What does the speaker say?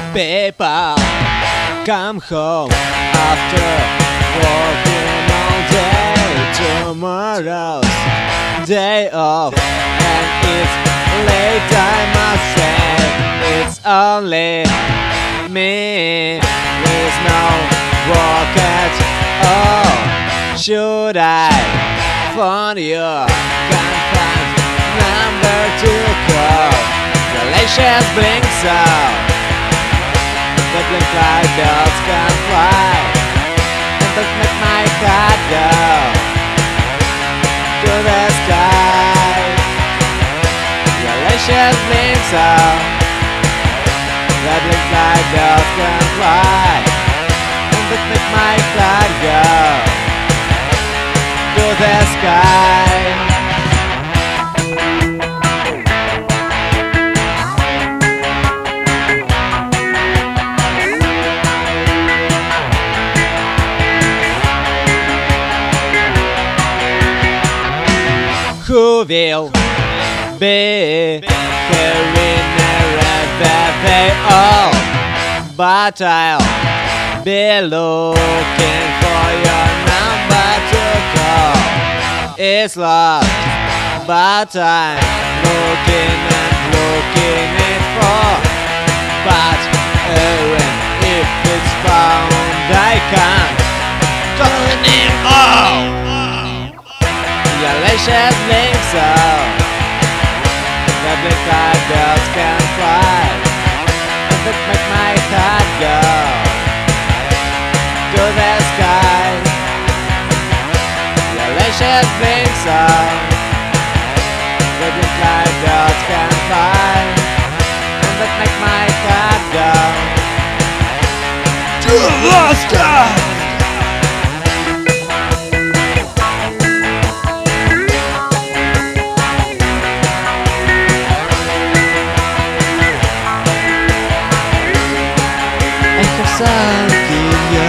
People come home after working all day. Tomorrow's day off, and it's late, I must say. It's only me with no work at all. Should I phone you? Can't find number to call. The lashes blink so the blink like birds can fly, and that make my heart go to the sky. The lashes blink so the blink like birds can fly, and that make my heart go to the sky. Who will be the winner of they all? But I'll be looking for your number to call. It's lost, but I'm looking it for. But even if it's found, I can't call anymore. Your lashes blink so the blink like birds can fly, and that make my heart go to the sky. Your lashes blink so the blink like birds can fly, and that make my heart go to the sky. Something